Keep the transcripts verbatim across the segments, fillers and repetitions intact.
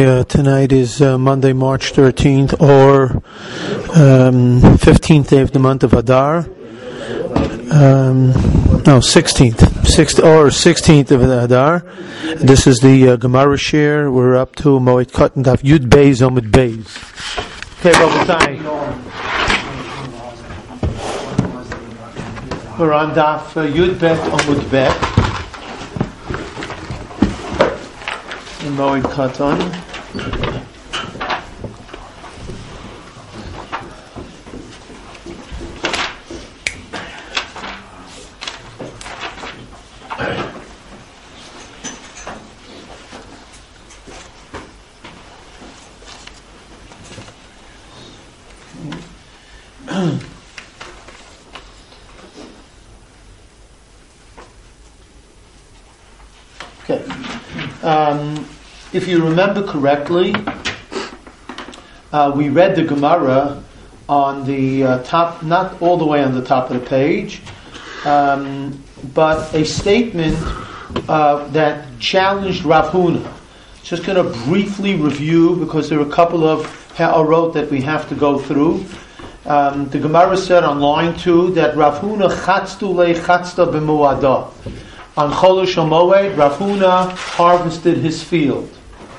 uh, tonight is uh, Monday, March thirteenth, or um, fifteenth day of the month of Adar. Um, no, sixteenth, sixth or sixteenth of Adar. This is the uh, Gemara share. We're up to Moed Katan Daf Yud Beis Omid Beis. Okay, Rabotai. We're on Daf uh, Yud Bet Omid Bet in Moed Katan. Okay. Um, if you remember correctly, uh, we read the Gemara on the uh, top, not all the way on the top of the page, um, but a statement uh, that challenged Rav Huna. Just going to briefly review because there are a couple of ha'arot that we have to go through. Um, the Gemara said on line two that Rav Huna chatztu le chatzta b'mu'adah. On Cholosh HaMoed, Rav Huna harvested his field.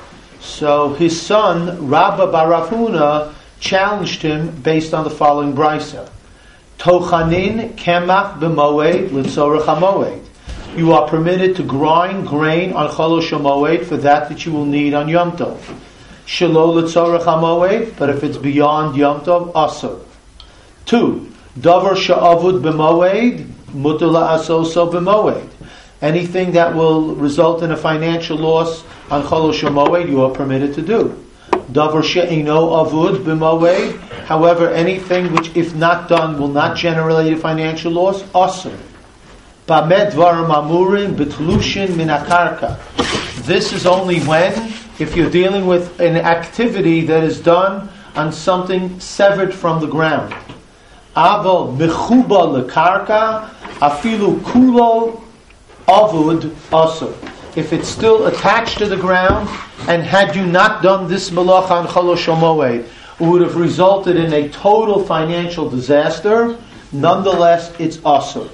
So his son, Rabba bar Rav Huna, challenged him based on the following brisa. Tochanin kemach b'moed l'tzorech HaMoed. You are permitted to grind grain on Cholosh HaMoed for that that you will need on Yom Tov. Shelo l'tzorech HaMoed, but if it's beyond Yom Tov, asur. Two, davar she'avud b'moed, mutar la'asoso b'moed. Anything that will result in a financial loss on Cholosh HaMoed, you are permitted to do. Davar she'eino avud b'moed. However, anything which, if not done, will not generate a financial loss, asur. Ba'med dvarim amurim b'tlushin min hakarka. This is only when, if you're dealing with an activity that is done on something severed from the ground. Aval mechuba lekarka afilu kulo avud asur. If it's still attached to the ground, and had you not done this malacha on Cholosh HaMoed, it would have resulted in a total financial disaster. Nonetheless, it's asur.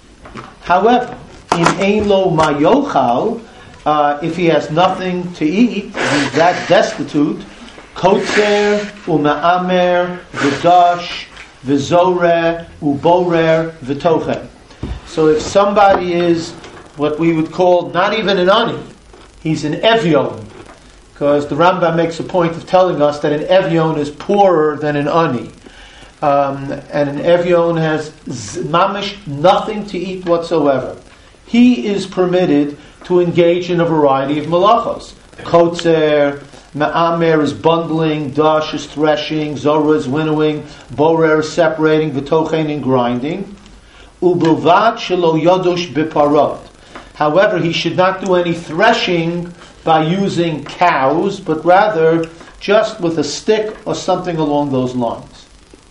However, in ein lo mayochal, uh, if he has nothing to eat, he's that destitute. Kotzer u'ma'amer v'dash v'zoreh u'borer v'tochem. So if somebody is what we would call not even an ani, he's an evyon, because the Rambam makes a point of telling us that an evyon is poorer than an ani, um, and an evyon has z- mamish nothing to eat whatsoever. He is permitted to engage in a variety of malachos. Kotzer, ma'amer is bundling, dash is threshing, zorah is winnowing, borer is separating, v'tochen in grinding. Ubelvat shelo yadosh biparot. However, he should not do any threshing by using cows, but rather just with a stick or something along those lines.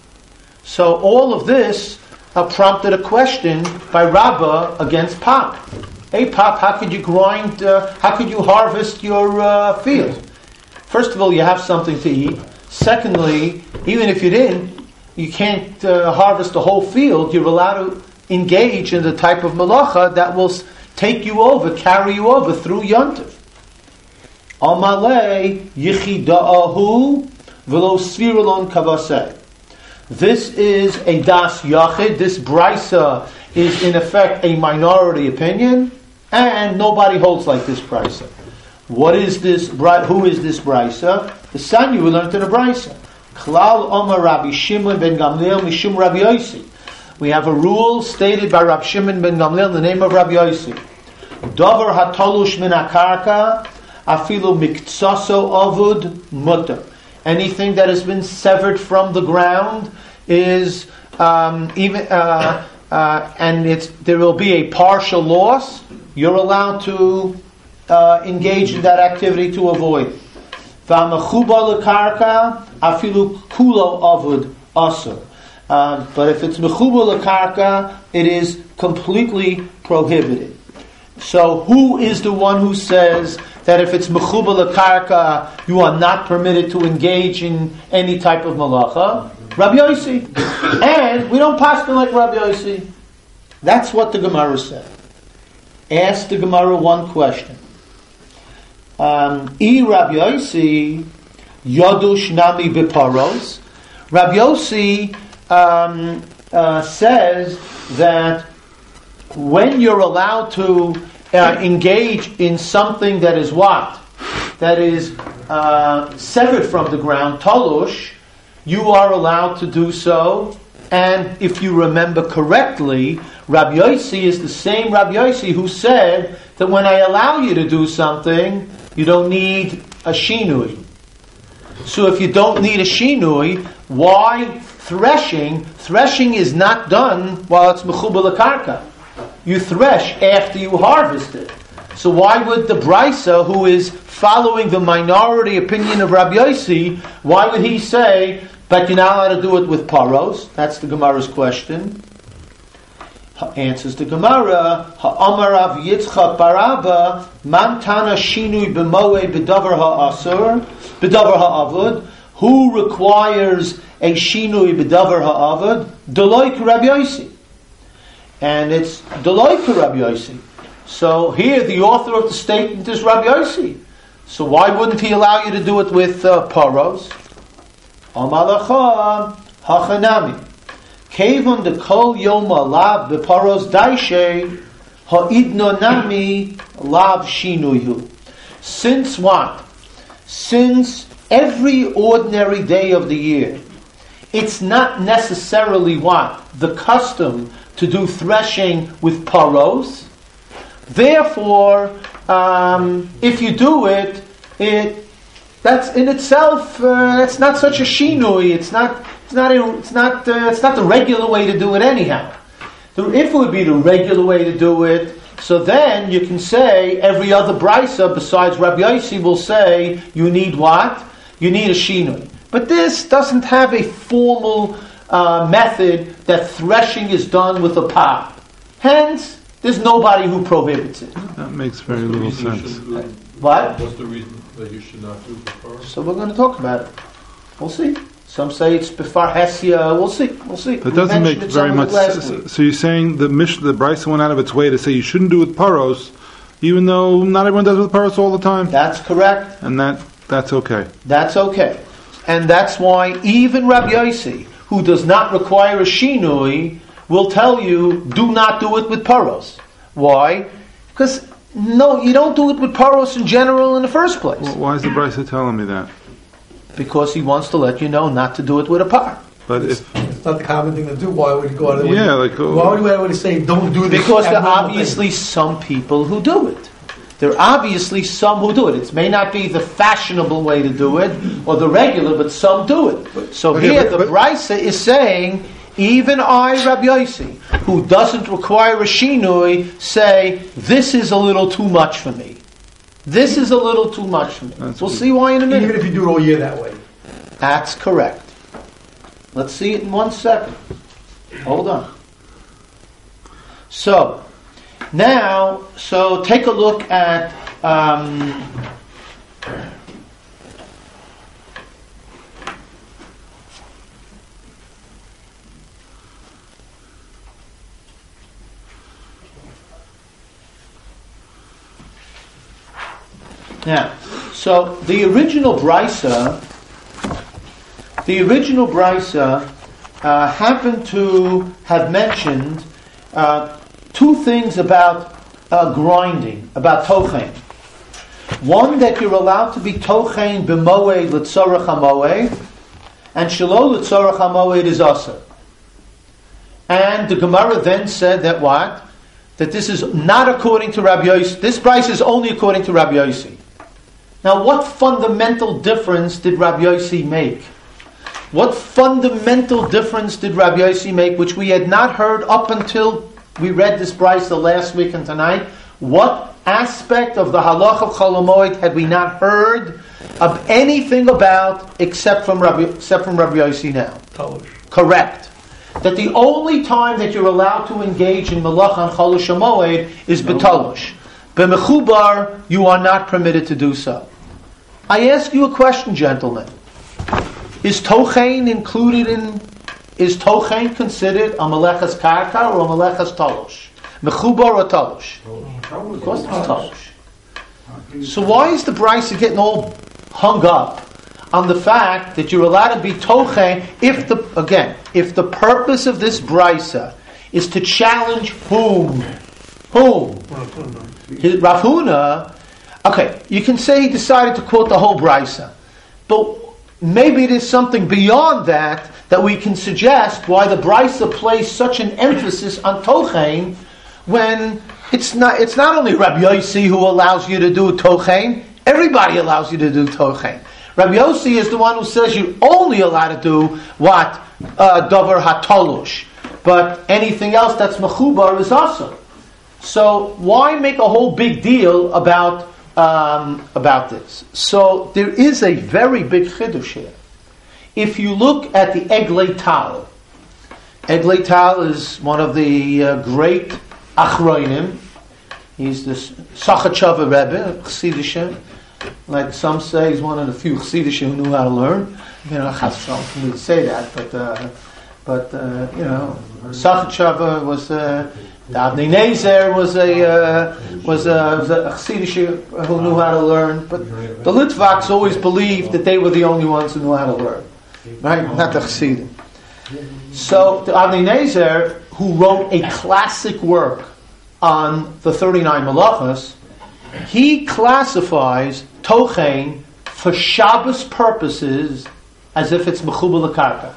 So all of this uh, prompted a question by Rabbah against Pop. Hey Pop, how could you grind, uh, how could you harvest your uh, field? First of all, you have something to eat. Secondly, even if you didn't, you can't uh, harvest the whole field. You're allowed to engage in the type of malacha that will take you over, carry you over through Yontif. Amalei yichida'ahu v'lo svirulon kavaseh. This is a das yachid. This brisa is in effect a minority opinion, and nobody holds like this brisa. What is this? Who is this brisa? The Sanya we learned in the brisa. Klal Omar Rabbi Shimon ben Gamliel mishum Rabbi Yossi. We have a rule stated by Rabbi Shimon ben Gamliel in the name of Rabbi Yossi. Davar hatolush min hakarka afilu miktsaso avud mutter. Anything that has been severed from the ground is um, even, uh, uh, and it's there will be a partial loss. You're allowed to uh, engage in that activity to avoid it. V'amechuba lekarka afilu kulo avud asur. Uh, but if it's mechuba lekarka, it is completely prohibited. So who is the one who says that if it's mechubal karka, you are not permitted to engage in any type of malacha? Rabbi Yossi. And we don't pass them like Rabbi Yossi. That's what the Gemara said. Ask the Gemara one question. Um, I Rabbi Yossi Yadush Nami Biparos. Rabbi Yossi um, uh, says that when you're allowed to uh, engage in something that is what? That is uh, severed from the ground, talush, you are allowed to do so. And if you remember correctly, Rabbi Yossi is the same Rabbi Yossi who said that when I allow you to do something, you don't need a shinui. So if you don't need a shinui, why threshing? Threshing is not done while it's mechubal karka. You thresh after you harvest it. So why would the Brisa, who is following the minority opinion of Rabbi Yossi, why would he say, but you're not allowed to do it with paros? That's the Gemara's question. Answers the Gemara, Ha'amar Rav Yitzchak Baraba, Man Tana Shinui B'moe B'davar Ha'asur, B'davar Ha'avud, who requires a Shinui B'davar Ha'avud? Deloik Rabbi Yossi. And it's Deloik Rabbi Yossi. So here the author of the statement is Rabbi Yossi. So why wouldn't he allow you to do it with uh, paros? Amalacha Hachanami. Kevon de kol yoma lav beparos daishe ha'idno nami lav shinuyu. Since what? Since every ordinary day of the year, it's not necessarily what? The custom to do threshing with paros. Therefore, um, if you do it, it that's in itself uh, it's not such a shinui. It's not. It's not. A, it's not. Uh, it's not the regular way to do it anyhow. The, if it would be the regular way to do it, so then you can say every other brisa besides Rabbi Yossi will say you need what? You need a shinui. But this doesn't have a formal uh, method that threshing is done with a pot. Hence, there's nobody who prohibits it. That makes very little sense. What? What's the reason that you should not do before? So we're going to talk about it. We'll see. Some say it's before Hesia. We'll see. We'll see. That doesn't make very much sense. So you're saying the Mish, the Brisa went out of its way to say you shouldn't do it with paros, even though not everyone does it with paros all the time? That's correct. And that that's okay. That's okay. And that's why even Rabbi Yossi, who does not require a shinui, will tell you, do not do it with paros. Why? Because, no, you don't do it with paros in general in the first place. Well, why is the Brisa telling me that? Because he wants to let you know not to do it with a par. But it's, if it's not the common thing to do, why would you go out of the way? Yeah, like uh, why would you always say don't do this? Because there are abnormal obviously thing? some people who do it. There are obviously some who do it. It may not be the fashionable way to do it or the regular, but some do it. So okay, here but, the but, Brisa is saying, even I, Rabbi Yossi, who doesn't require a shinui, say, this is a little too much for me. This is a little too much for me. That's we'll good. see why in a minute. Even if you do it all year that way. That's correct. Let's see it in one second. Hold on. So, now, so take a look at um, now, so the original Brisa, the original Brisa uh, happened to have mentioned uh, two things about uh, grinding, about tochein. One, that you're allowed to be tochein b'moed l'tzorach hamoed, and shelo l'tzorach hamoed is asur. And the Gemara then said that what? That this is not according to Rabbi Yossi. This price is only according to Rabbi Yossi. Now, what fundamental difference did Rabbi Yossi make? What fundamental difference did Rabbi Yossi make, which we had not heard up until we read this price the last week and tonight? What aspect of the halach of Chol Hamoed had we not heard of anything about except from Rabbi, except from Rabbi Yossi now? Talush. Correct. That the only time that you're allowed to engage in Malach on Chol Hamoed is betalush. B'mechubar, you are not permitted to do so. I ask you a question, gentlemen. Is tochein included in, is tochein considered a meleches karka or a meleches talosh? Mechubar or talosh? Of course it's talosh. So why is the Brisa getting all hung up on the fact that you're allowed to be tochein if the, again, if the purpose of this Brisa is to challenge whom? Whom? Rav Huna. Okay, you can say he decided to quote the whole Brisa, but maybe it is something beyond that that we can suggest why the Brisa placed such an emphasis on tochein when it's not. It's not only Rabbi Yossi who allows you to do tochein; everybody allows you to do tochein. Rabbi Yossi is the one who says you're only allowed to do what uh, davar hatolush, but anything else that's mechubar is also. So why make a whole big deal about? Um, about this. So there is a very big chidush here. If you look at the Eglei Tal, Eglei Tal is one of the uh, great achronim. He's the Sachachava Rebbe, Chassidisha. Like some say, he's one of the few Chassidisha who knew how to learn. You know, Chassidisha for me to say that, but uh, but uh, you know, Sachachava was. Uh, The Avnei Nezer was a uh, was a, was a Chassidish who knew how to learn, but the Litvaks always believed that they were the only ones who knew how to learn, right? Not the Chassidim. So the Avnei Nezer, who wrote a classic work on the thirty-nine Malachos, he classifies tochein for Shabbos purposes as if it's mechubar l'karka.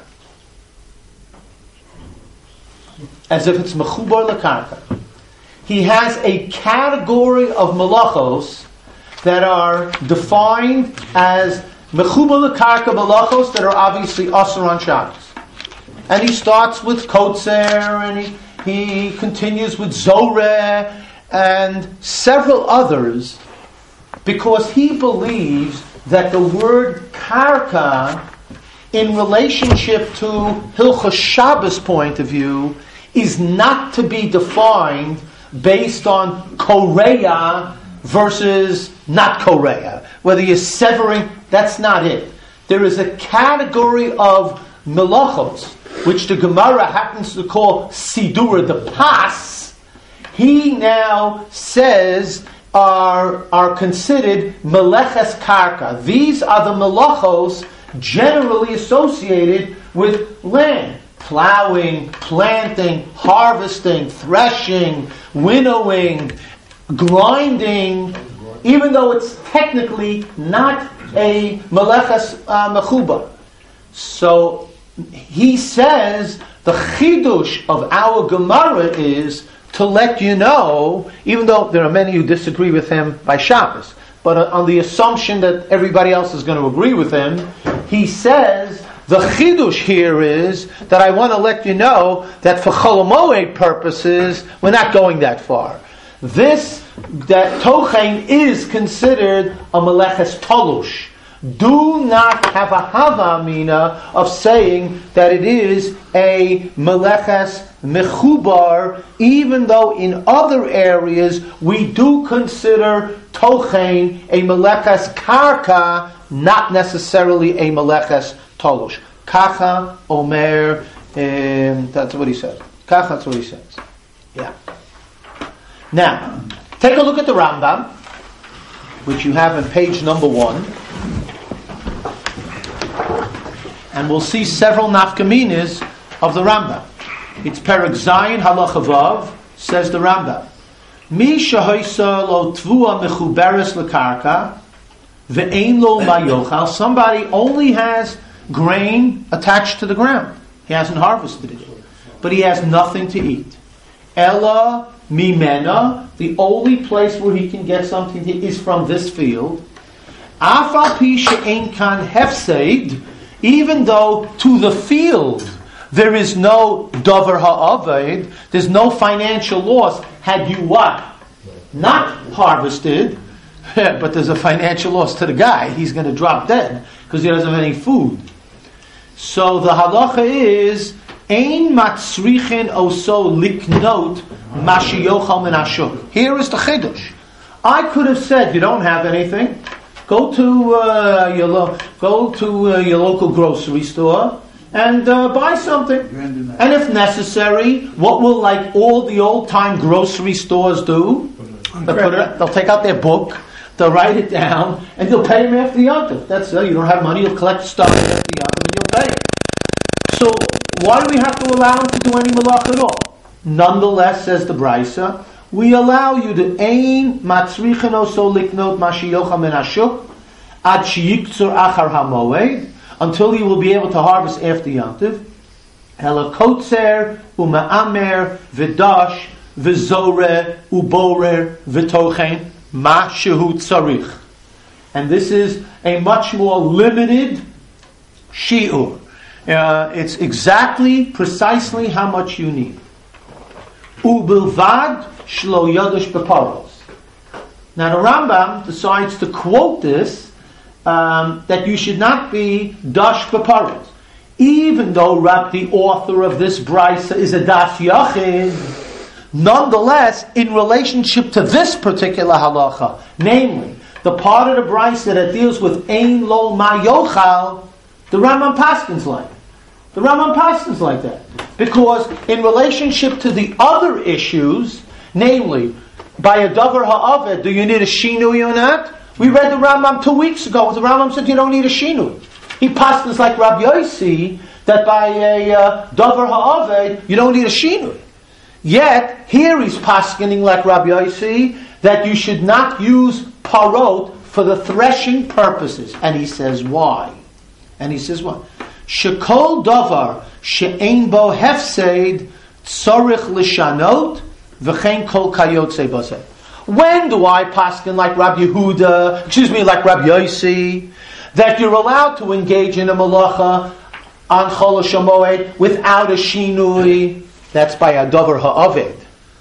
As if it's mechubar l'karka. He has a category of malachos that are defined as mechubar l'karka malachos that are obviously asur on Shabbos. And he starts with kotzer, and he, he continues with zoreh, and several others, because he believes that the word karka, in relationship to Hilchos Shabbos point of view, is not to be defined based on korea versus not korea. Whether you're severing, that's not it. There is a category of melachos, which the Gemara happens to call Sidur the Pas. He now says are, are considered meleches karka. These are the melachos generally associated with land. Plowing, planting, harvesting, threshing, winnowing, grinding, even though it's technically not a meleches uh, mechubar. So he says the chidush of our Gemara is to let you know, even though there are many who disagree with him by Shabbos, but on the assumption that everybody else is going to agree with him, he says the chidush here is that I want to let you know that for Chol Hamoed purposes, we're not going that far. This, that tochein is considered a meleches tolush. Do not have a hava amina of saying that it is a meleches mechubar, even though in other areas we do consider tochein a meleches karka, not necessarily a meleches tolush. Kacha omer, um, that's what he says. Kacha, that's what he says. Yeah. Now, take a look at the Rambam, which you have on page number one. And we'll see several nafkaminas of the Rambam. It's Perek Zayin Halacha Vav, says the Rambam. Mi shahoisa lo tvua mechuberes lekarka ve'ein lo mayochal. Somebody only has grain attached to the ground. He hasn't harvested it, but he has nothing to eat. Ella mimena, the only place where he can get something to eat is from this field. Afal pi she'ein kan hefseid, even though to the field there is no davar ha'aved, there's no financial loss. Had you what? Not harvested, but there's a financial loss to the guy. He's going to drop dead because he doesn't have any food. So the halacha is ein matzrichin oso liknot mashiyochal min hashuk. Here is the chidush. I could have said, you don't have anything. Go to uh, your lo- go to uh, your local grocery store and uh, buy something. And if necessary, what will like all the old time grocery stores do? They'll, put it, they'll take out their book, they'll write it down, and you'll pay them after the yontif. That's uh, you don't have money, you'll collect stuff after the yontif and you'll pay. So why do we have to allow him to do any malach at all? Nonetheless, says the Brisa, we allow you to ain matzrichen oso liknot mashiyocha min hashuk ad sheyiktzur achar hamoed, until you will be able to harvest after yontif. Ela kotzer uma'amer v'dash v'zore uborer v'tochen ma shehu tzarich. And this is a much more limited shi'ur. Uh, it's exactly, precisely how much you need. Ubilvad shlo yodesh beparos. Now the Rambam decides to quote this, um, that you should not be dash beparos. Even though Rab, the author of this brisa, is a das yachid, nonetheless, in relationship to this particular halacha, namely, the part of the brisa that deals with ein lo ma yochal, the Rambam paskins like. The Rambam paskins like that. Because in relationship to the other issues, namely, by a davar ha'aved, do you need a shinui or not? We read the Rambam two weeks ago. The Rambam said you don't need a shinui. He paskins like Rabbi Yossi, that by a uh, davar ha'aved, you don't need a shinui. Yet, here he's paskining like Rabbi Yossi, that you should not use parot for the threshing purposes. And he says, why? And he says, what? Shekol davar she'ein bo hefseid tzorich lishanot v'chein kol kayotze baseh. When do I paskin like Rabbi Yehuda, excuse me, like Rabbi Yossi, that you're allowed to engage in a malacha on Chol HaShamoed without a shinui? That's by a davar ha'aved.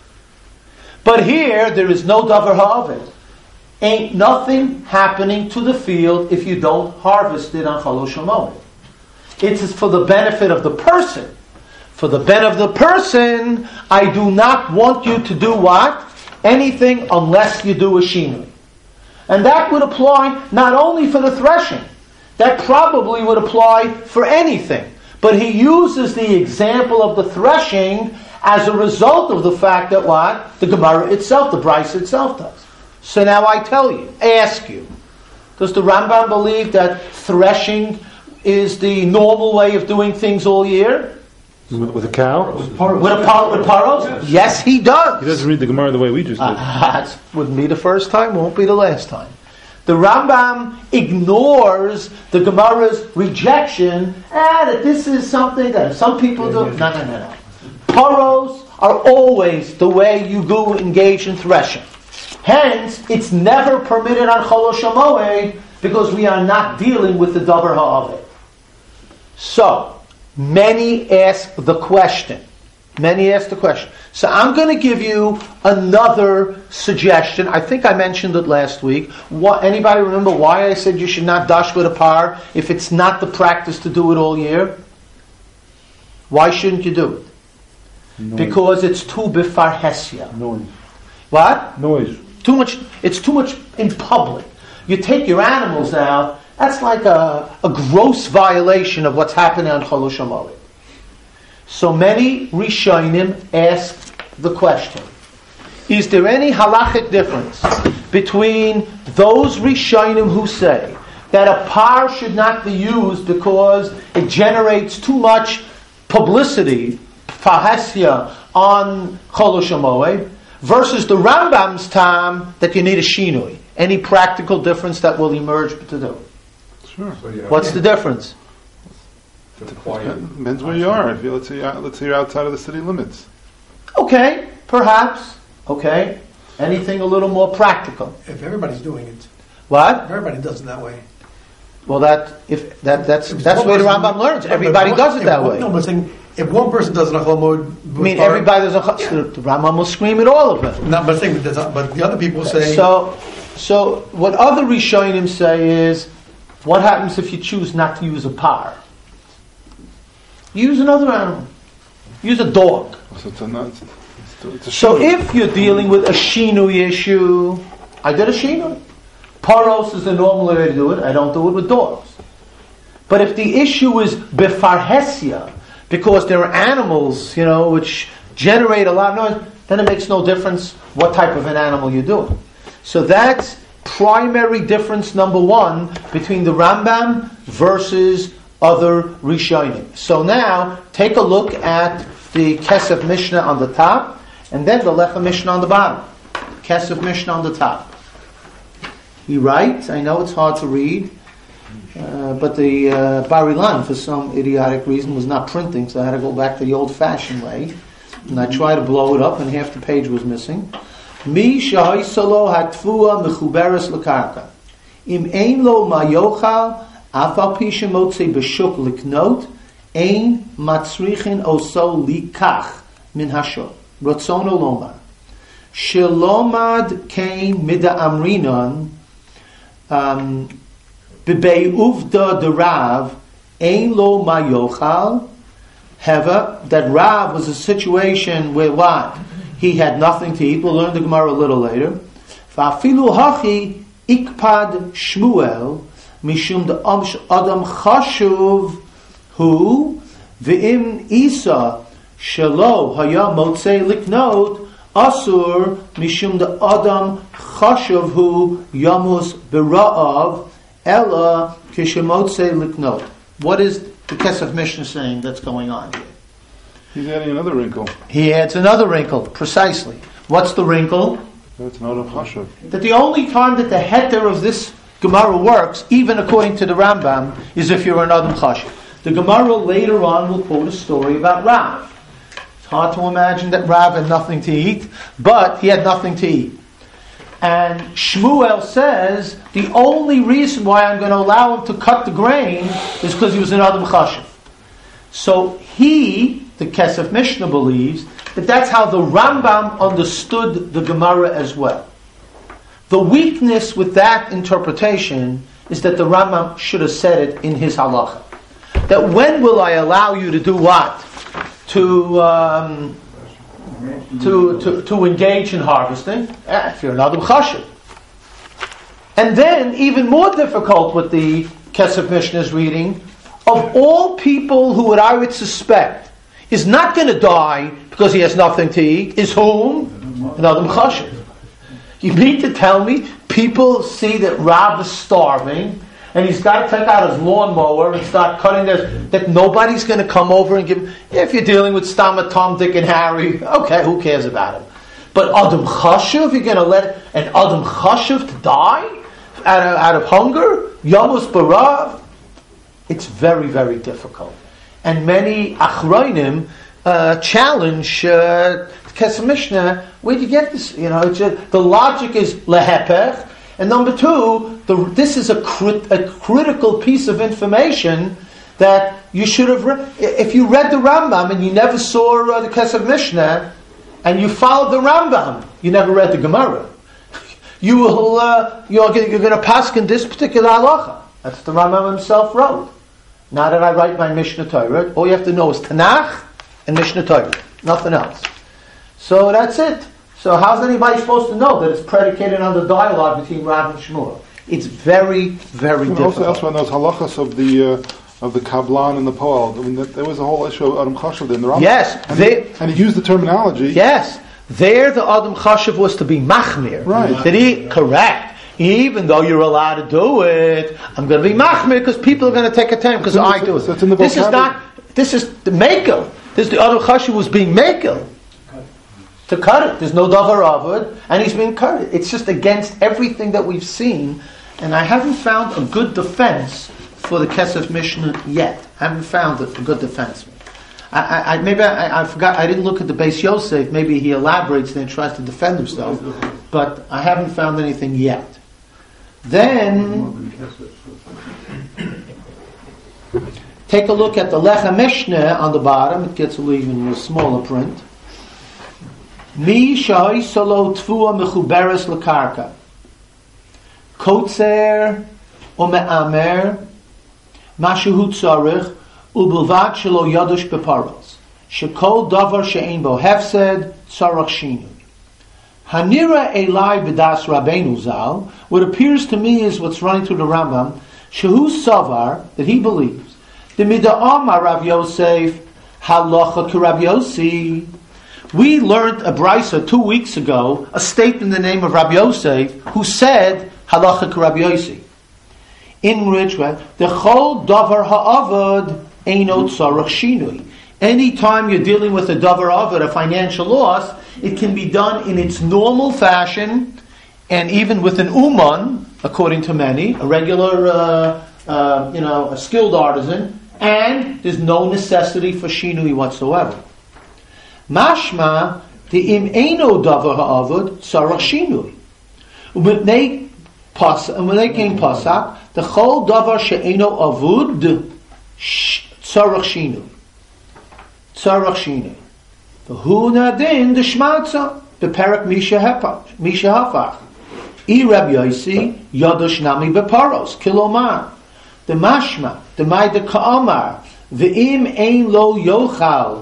But here, there is no davar ha'aved. Ain't nothing happening to the field if you don't harvest it on Chol HaShamoed. It is for the benefit of the person. For the benefit of the person, I do not want you to do what? Anything unless you do a shinui. And that would apply not only for the threshing, that probably would apply for anything. But he uses the example of the threshing as a result of the fact that what? The Gemara itself, the Brisa itself does. So now I tell you, ask you, does the Rambam believe that threshing is the normal way of doing things all year? With, with a cow? With a par- with paros? Yes. yes, he does. He doesn't read the Gemara the way we just did. Uh, that wouldn't be the first time, won't be the last time. The Rambam ignores the Gemara's rejection, ah, that this is something that some people do. No, no, no, no. Paros are always the way you go engage in threshing. Hence, it's never permitted on Chol HaShamoed because we are not dealing with the davar ha'aved. So, many ask the question. Many ask the question. So I'm going to give you another suggestion. I think I mentioned it last week. What, anybody remember why I said you should not dash with a par if it's not the practice to do it all year? Why shouldn't you do it? Noise. Because it's too bifarhesia. Noise. What? Noise. Too much. It's too much in public. You take your animals out. That's like a, a gross violation of what's happening on Chol HaShamoed. So many Rishonim ask the question: is there any halachic difference between those Rishonim who say that a par should not be used because it generates too much publicity, fahasia, on Chol HaShamoed, versus the Rambam's time that you need a shinui? Any practical difference that will emerge to do? Sure. So you have What's the difference? to quiet. Depends where you are. If you, let's say, you're- let's say you're outside of the city limits. Okay, perhaps. Okay. Anything a little more practical. If everybody's doing it, What? if everybody does it that way. Well, that if that that's If that's one the way the person- Rambam learns. No, but Everybody one- does it if that one- way. No, but saying if one person does it on Chol mode, I mean, everybody does. A, the Rambam will scream at all of them. Not but saying, but, there's- but the other people say. So, so what other Rishonim say is, what happens if you choose not to use a par? Use another animal. Use a dog. So it's a, it's, it's a So shinui. if you're dealing with a shinui issue, I did a shinui. Paros is the normal way to do it. I don't do it with dogs. But if the issue is befarhesia, because there are animals, you know, which generate a lot of noise, then it makes no difference what type of an animal you're doing. So that's primary difference number one between the Rambam versus other Rishonim. So now, take a look at the Kesef Mishnah on the top, and then the Lechem Mishnah on the bottom. Kesef Mishnah on the top. He writes, I know it's hard to read, uh, but the uh, Bar Ilan, for some idiotic reason, was not printing, so I had to go back to the old-fashioned way. And I tried to blow it up, and half the page was missing. Mi shahaisalo hatfua mechuberes lekarka. Im ein lo mayochal, afal pisha motze b'shuk liknot, ein matzrichin oso likach min hashok. Rotzono lomar. Shelomad kein mida amrinon, b'bei uvda de Rav, ein lo mayochal. However, that Rav was a situation where what? He had nothing to eat. We'll learn the Gemara a little later. Va'afilu hachi ikpad Shmuel mishum de adam chashuv hu v'im isa shelo haya motzei liknot asur mishum de adam chashuv hu yamus bera'av ella kishemotzei liknot. What is the Kesef Mishnah saying that's going on here? He's adding another wrinkle. He adds another wrinkle, precisely. What's the wrinkle? That's not a chashav. That the only time that the heter of this Gemara works, even according to the Rambam, is if you're an Adam Chashav. The Gemara later on will quote a story about Rav. It's hard to imagine that Rav had nothing to eat, but he had nothing to eat. And Shmuel says, the only reason why I'm going to allow him to cut the grain is because he was an Adam Chashav. So he, the Kesef Mishnah, believes that that's how the Rambam understood the Gemara as well. The weakness with that interpretation is that the Rambam should have said it in his halacha. That when will I allow you to do what? To... Um, To, to, to engage in harvesting, eh, if you're an Adam Chashav. And then, even more difficult with the Kesef Mishnah is reading, of all people who would I would suspect is not going to die because he has nothing to eat, is whom? An Adam Chashav. You mean to tell me people see that Rav is starving and he's got to take out his lawnmower and start cutting this, that nobody's going to come over and give him, if you're dealing with Stama, Tom, Dick, and Harry, okay, who cares about him? But Adam Chashav, you're going to let an Adam Chashav to die out of, out of hunger? Yamus Barav? It's very, very difficult. And many Achroinim uh, challenge uh, Kesef Mishnah, where do you get this? You know, it's just, the logic is lehepech. And number two, the, this is a, crit, a critical piece of information that you should have read. If you read the Rambam and you never saw uh, the Kesef Mishnah, and you followed the Rambam, you never read the Gemara, you will, uh, you're, you're going to paskin this particular halacha. That's the Rambam himself wrote. Now that I write my Mishnah Torah, all you have to know is Tanakh and Mishnah Torah, nothing else. So that's it. So how's anybody supposed to know that it's predicated on the dialogue between Rav and Shmuel? It's very, very and difficult. Also, elsewhere in those halachas of the uh, of the kablan and the poel, I mean, that, there was a whole issue of Adam Chashav in the Rambam. Yes, and, they, he, and he used the terminology. Yes, there the Adam Chashav was to be machmir. Right. That he correct. Even though you're allowed to do it, I'm going to be machmir because people are going to take a time because I do it. So it's in the this is not. This is the makel. This is the Adam Chashav was being makel. To cut it. There's no davar of it, and he's being cut it. It's just against everything that we've seen, and I haven't found a good defense for the Kesef Mishnah yet. I haven't found a, a good defense. I, I, I maybe I, I forgot. I didn't look at the Beis Yosef. Maybe he elaborates and tries to defend himself, but I haven't found anything yet. Then take a look at the Lechem Mishnah on the bottom. It gets a little even smaller print. Mi shai solo tfua mechuberes lekarka. Kotzer o me'amer mashu tzarich ubelvad shelo yadush beparos. Shekol davar she'ein bo hefsed tzarach shinu. Hanira Elai B'das Rabbeinu Zal, what appears to me is what's running through the Rambam, Shehu Savar, that he believes, the Mida Amar Rav Yosef, Halacha K'Rav Yossi. We learned a brisa two weeks ago, a statement in the name of Rav Yosef, who said, Halacha K'Rav Yossi. In which way, the Chol Davar Ha'avad Eino Tzarach Shinui. Anytime you're dealing with a Davar Avad, a financial loss, it can be done in its normal fashion, and even with an uman, according to many, a regular, uh, uh, you know, a skilled artisan, and there's no necessity for shinui whatsoever. Mashma the im eino davar ha'avod sarach shinui. When they pas, and when they came pasak, the chol davar she'eino avud sarach shinui, sarach shinui. The hu nadin the shmatza the perak misha hapach misha hafach. I Rabbi Yossi yadosh nami beparos kilomar. The mashma the ma'ida ka'amar ve'im ein lo yochal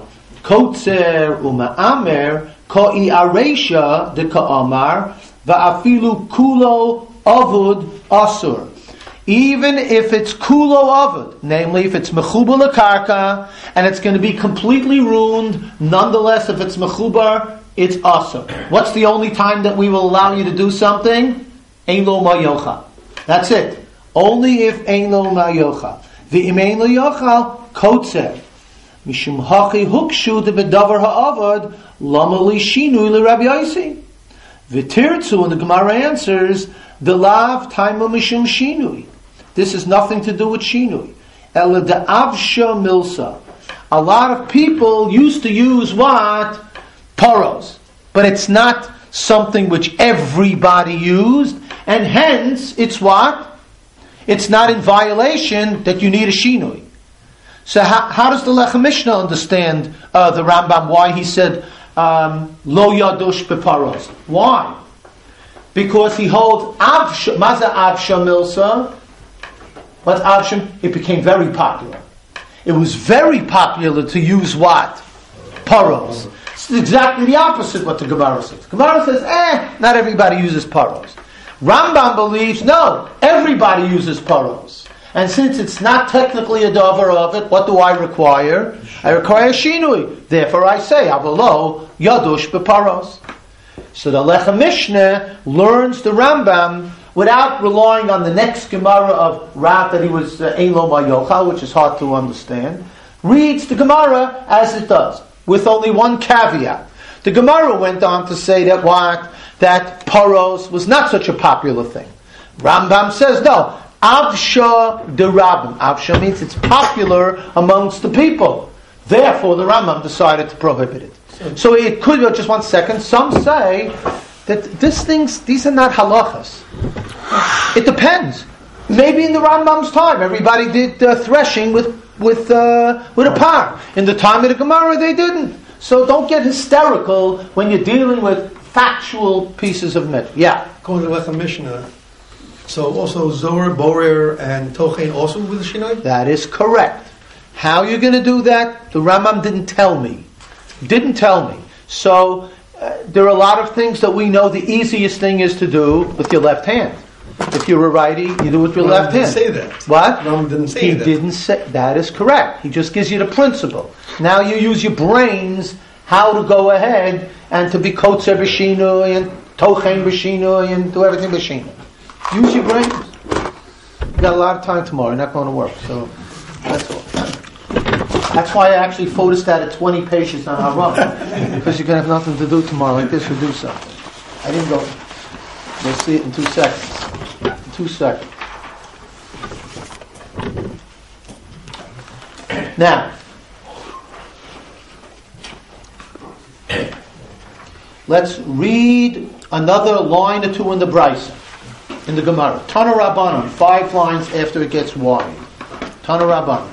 kotzer uma'amer ka'i aresha the ka'amar va'afilu kulo avud asur. Even if it's kulo avud, namely if it's mechubar lekarka and it's going to be completely ruined, nonetheless if it's mechubar, it's asur. What's the only time that we will allow you to do something? Ein lo ma yochal. That's it. Only if ein lo ma yochal. V'im ein lo yochal kotzer. Mishum hachi hukshu de bedavar ha'avad lama li shinui le Rabbi Yossi. V'tirtzu, and the Gemara answers, the lav taima mishum shinui. This has nothing to do with shinui. Ela de avsha milsa. A lot of people used to use what? Paros. But it's not something which everybody used, and hence it's what? It's not in violation that you need a shinui. So how, how does the Lechem Mishnah understand uh, the Rambam, why he said um, lo yadush beparos? Why? Because he holds avsha, maza avsha milsa. What's avsha? It became very popular. It was very popular to use what? Paros. It's exactly the opposite what the Gemara says. The Gemara says, eh, not everybody uses paros. Rambam believes, no, everybody uses paros. And since it's not technically a davar of it, what do I require? I require shinui. Therefore I say, avalo yadush beparos. So the Lechem Mishnah learns the Rambam without relying on the next Gemara of Rav that he was ein lo ma yochal, which is hard to understand. Reads the Gemara as it does, with only one caveat. The Gemara went on to say that what? That paros was not such a popular thing. Rambam says, no, avsha de rabbim. Avsha means it's popular amongst the people. Therefore, the Rambam decided to prohibit it. So it could be, just one second, some say that this things, these are not halachas. It depends. Maybe in the Rambam's time, everybody did uh, threshing with with uh, with a par. In the time of the Gemara, they didn't. So don't get hysterical when you're dealing with factual pieces of mitzvah. Yeah. According to Lechem Mishnah, so also Zohar, Borer, and Tochein also with the Shinoi? That is correct. How you're going to do that, the Rambam didn't tell me. Didn't tell me. So uh, there are a lot of things that we know the easiest thing is to do with your left hand. If you're a righty, you do it with your Rambam left didn't hand. say that. What? Rambam didn't say he that. He didn't say that. Is correct. He just gives you the principle. Now you use your brains how to go ahead and to be kotzer b'shinui and tochein b'shinui and do everything b'shinui. Use your brains. You got a lot of time tomorrow. You're not going to work, so that's all. That's why I actually photostat twenty pages on Haram, because you're going to have nothing to do tomorrow like this or do something. I didn't go. We'll see it in two seconds. In two seconds. Now, let's read another line or two in the Brisa, in the Gemara. Tana Rabbanon, five lines after it gets wide. Tana Rabbanon.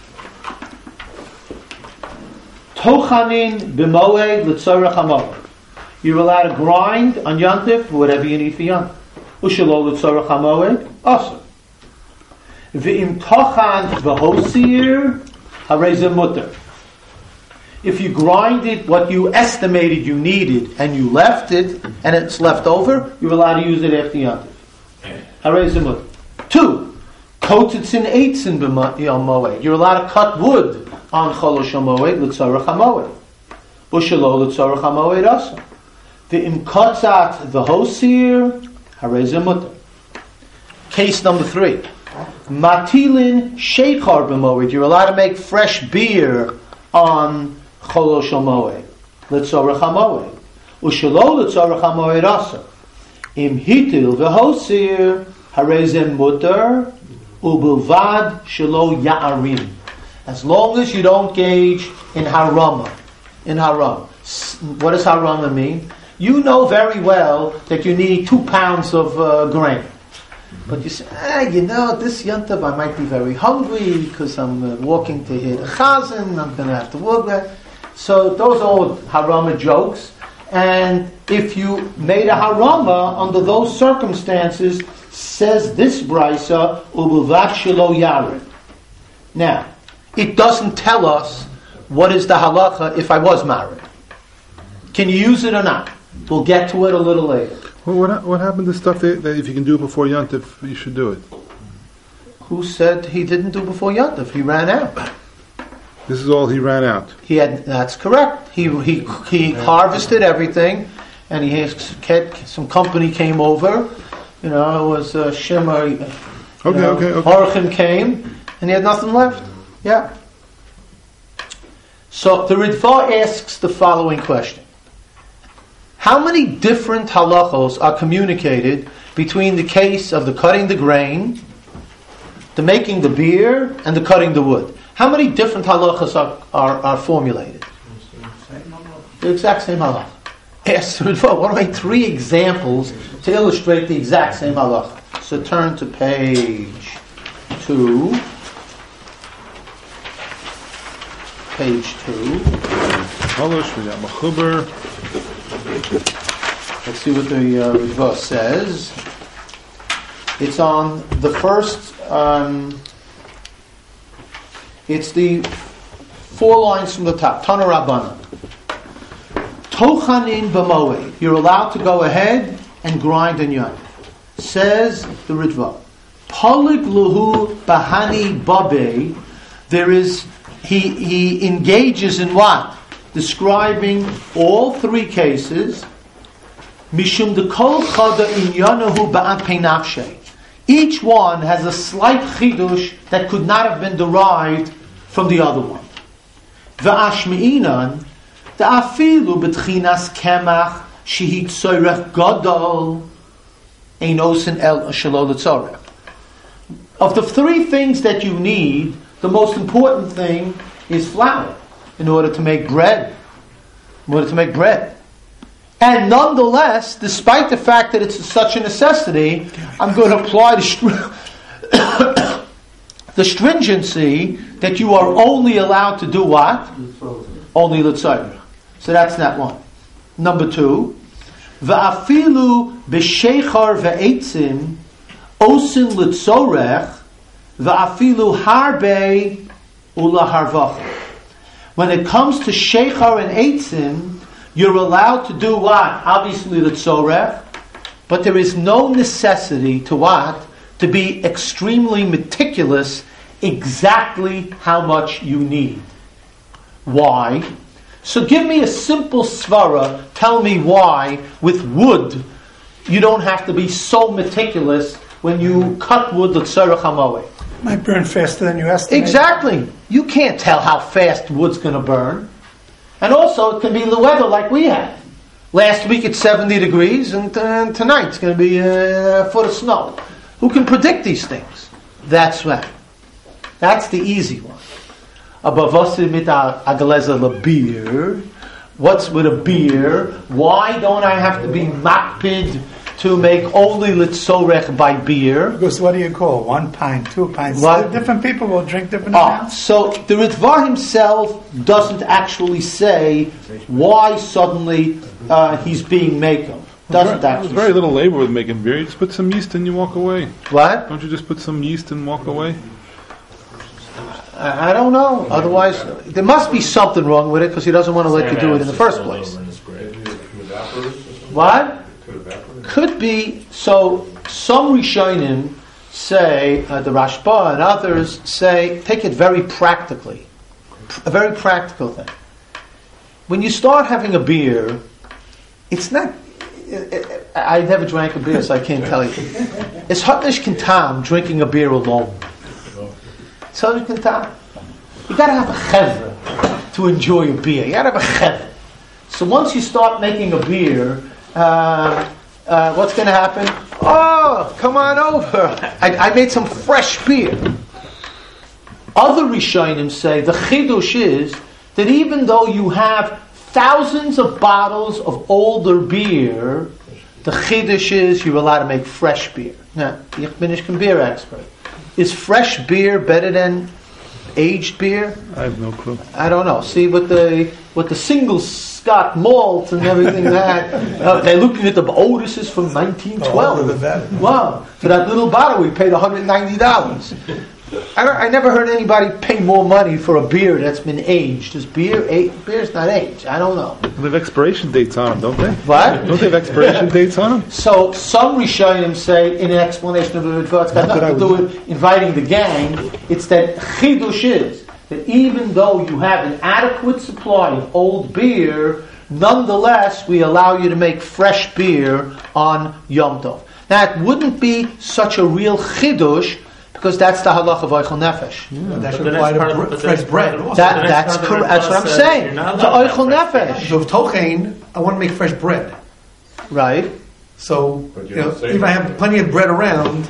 Tochanin b'moed l'tzorech hamoed. You're allowed to grind on Yontif for whatever you need for Yontif. Ushalo l'tzorech hamoed, asur. V'im tochan v'hosir harei ze mutter. If you grind it what you estimated you needed and you left it and it's left over, you're allowed to use it after Yom Tov. Two, kotetzin eitzin b'yom moed. You're allowed to cut wood on cholosh hamoed l'tzorach hamoed. Ushelo l'tzorach hamoed also. The imkotzat the hosir harei zemuter. Case number three. Matilin sheikhar b'moed. You're allowed to make fresh beer on cholosh hamoed l'tzorach hamoed. Ushelo l'tzorach hamoed also. Im hitil v'hosir harei zemuter ubelvad shelo ya'arim. As long as you don't gauge in harama. In harama. What does harama mean? You know very well that you need two pounds of uh, grain. But you say, ah, you know, this Yontav I might be very hungry because I'm uh, walking to hit a chazan, I'm going to have to work there. So those are all harama jokes. And if you made a harama under those circumstances, says this brisa, ubulvat shelo yarim. Now, it doesn't tell us what is the halacha if I was married. Can you use it or not? We'll get to it a little later. Well, what what happened to stuff that, that if you can do it before Yontif, you should do it? Who said he didn't do before Yontif? He ran out. This is all he ran out. He had. That's correct. He he he harvested everything, and he has some company came over. You know, it was uh, Shimmer. Okay, know, okay, okay. Horchin came, and he had nothing left. Yeah. So the Ritva asks the following question. How many different halachos are communicated between the case of the cutting the grain, the making the beer, and the cutting the wood? How many different halachos are, are, are formulated? The exact same halacha. Ask the Ritva, what are my three examples to illustrate the exact same halacha? So turn to page two. Page two. Halash, we got Mechuber. Let's see what the uh, Ritva says. It's on the first, um, it's the four lines from the top. Tana Rabbana. Tochanin b'moed. You're allowed to go ahead and grind in Yom. Says the Ritva. Polig luhu bahani babe. There is, he, he engages in what? Describing all three cases. Mishum de kol chada inyanahu ba'at peinafshe. Each one has a slight chidush that could not have been derived from the other one. V'ashmi'inan da'afilu betchinas kemach shehit tzorech gadol einosin el shelo l'tzorech. Of the three things that you need, the most important thing is flour in order to make bread. In order to make bread. And nonetheless, despite the fact that it's such a necessity, I'm going to apply the, str- the stringency that you are only allowed to do what? Only l'tzorech. So that's that one. Number two, va'afilu b'sheichar v'eitzim osin l'tzorech va'afilu harbe ula harvacha. When it comes to sheichar and eitzim, you're allowed to do what? Obviously the tzorech, but there is no necessity to what? To be extremely meticulous exactly how much you need. Why? So give me a simple svara, tell me why with wood you don't have to be so meticulous when you cut wood the tzorech hamoed. Might burn faster than you estimate. Exactly. You can't tell how fast wood's going to burn. And also, it can be the weather like we had. Last week it's seventy degrees, and uh, tonight it's going to be a foot of snow. Who can predict these things? That's right. That's the easy one. What's with a beer? Why don't I have to be makpid to make only litzorech by beer? Because what do you call one pint, two pints? What? Different people will drink different Oh, amounts. so the Ritva himself doesn't actually say why suddenly uh, he's being makel. Doesn't There's actually. very say. little labor with making beer. You just put some yeast and you walk away. What? Don't you just put some yeast and walk away? I, I don't know. Otherwise, there must be something wrong with it because he doesn't want to let you do it in the first place. What? Could be. So some Rishonim say, uh, the Rashba and others say, take it very practically. A very practical thing. When you start having a beer, it's not. I never drank a beer, so I can't tell you. It's Hutnish Kintam drinking a beer alone. It's Hutnish Kintam. You gotta have a chevra to enjoy a beer. You gotta have a chevra. So once you start making a beer, uh, uh, what's gonna happen? Oh, come on over. I, I made some fresh beer. Other Rishonim say the chidush is that even though you have thousands of bottles of older beer, the chidush is you're allowed to make fresh beer. Now, ich bin nicht kein beer expert. Is fresh beer better than aged beer? I have no clue. I don't know. See, with the with the single Scott malt and everything that uh, they're looking at the Otis's from nineteen twelve. Oh, wow! For that little bottle, we paid one hundred ninety dollars. I, don't, I never heard anybody pay more money for a beer that's been aged. Is beer a, beer's not aged? I don't know. They have expiration dates on them, don't they? What? Don't they have expiration dates on them? So some Rishonim say, in an explanation of the mitzvah, it's got nothing to do with inviting the gang. It's that chidush is that even though you have an adequate supply of old beer, nonetheless we allow you to make fresh beer on Yom Tov. Now it wouldn't be such a real chidush, because that's the halach of Eichel Nefesh. Yeah, that should apply to bre- fresh bread. That, that's correct. That's what I'm saying. To Eichel Nefesh. So if tochein, I want to make fresh bread. Right. So you know, if I have plenty of bread around.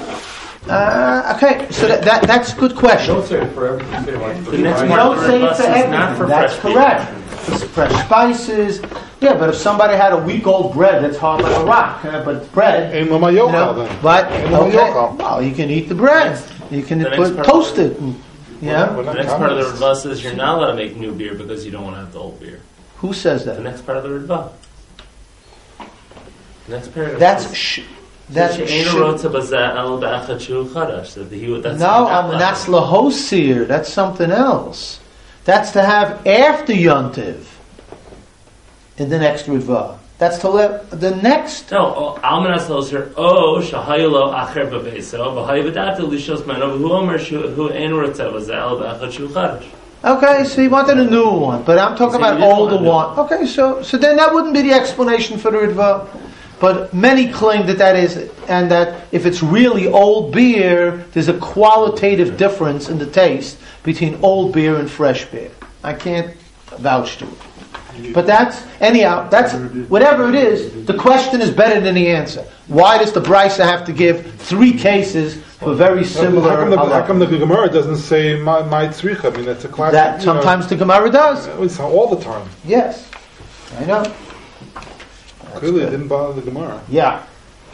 Uh, okay, so that, that that's a good question. Don't say it for everything. Say like for You the don't say it for everything. not for That's fresh correct. It's fresh spices. Yeah, but if somebody had a week-old bread that's hard like a rock, uh, but bread, Ain't you no mayochal know, then. but Ain't no okay, mayochal. well, you can eat the bread. You can The next put, part- toast it. And, yeah. We're The not next part of the communists. Ritva says you're not allowed to make new beer because you don't want to have the old beer. Who says The that? next part of the Ritva. The next paragraph. That's says- sh- that's says sh- she'ein rotza bazeh el ba'achad shu chadash. That he would- that's no, not allowed. that's lahosir. That's something else. That's to have after yontiv in the next riva. That's to let the next. No, almanas loser. Oh, shahaylo acher bebeso. V'hayivadat lishos mano. Who omer shu who ein rotza bazeh el ba'achad shu chadash. Okay, so he wanted a new one, but I'm talking He said about he didn't older want one. Okay, so so then that wouldn't be the explanation for the Ritva. But many claim that that is, and that if it's really old beer, there's a qualitative difference in the taste between old beer and fresh beer. I can't vouch to it. But that's, anyhow, that's, whatever it is, the question is better than the answer. Why does the Brisa have to give three cases for very similar How come, the, how halakha? come the Gemara doesn't say my my tzricha? I mean, that's a classic. That you know, sometimes the Gemara does. it's all the time. Yes. I know. Clearly, it didn't bother the Gemara. Yeah.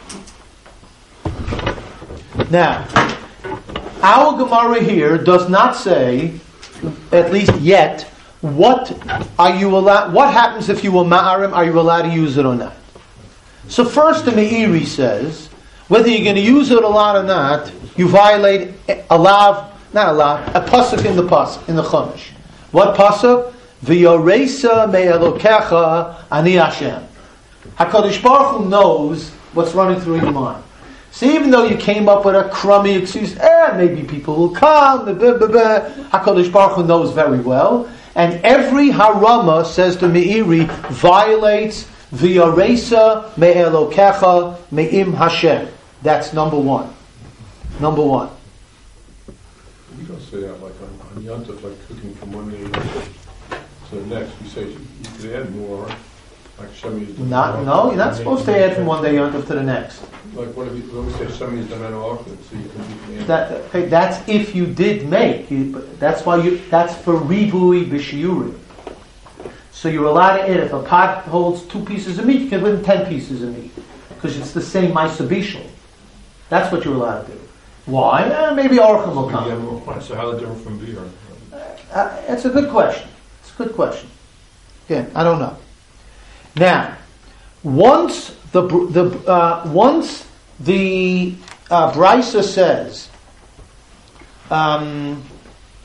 Now, our Gemara here does not say, at least yet, what are you allowed? What happens if you were ma'arim? Are you allowed to use it or not? So first, the Meiri says whether you're going to use it a lot or not, you violate a lav, not a lav, a pasuk in the pasuk in the Chumash. What pasuk? V'yoresa me'elokecha ani Hashem. HaKadosh Baruch Hu knows what's running through your mind. So even though you came up with a crummy excuse, eh, maybe people will come, blah, blah, blah, HaKadosh Baruch Hu knows very well. And every harama, says the Meiri, violates v'yaresa me'elokecha me'im Hashem. That's number one. Number one. You don't say that like on, on Yontif, like cooking from one day to the next. You say you, you could add more, like Shemi's. Not, no, you're not supposed to add from one day yontif to the next. Like what if you, what if we say Shemi's done often, so you can, you can add. That, okay, that's if you did make. You, that's why you. That's for ribui b'shiuri. So you're allowed to add. If a pot holds two pieces of meat, you can put in ten pieces of meat because it's the same ma'aseh bishul. That's what you're allowed to do. Why? Eh, maybe orchim will come. Yeah, more fun. So how is it different from beer? Uh, it's a good question. It's a good question. Again, I don't know. Now, once the the uh, once the uh, Brisa says, um,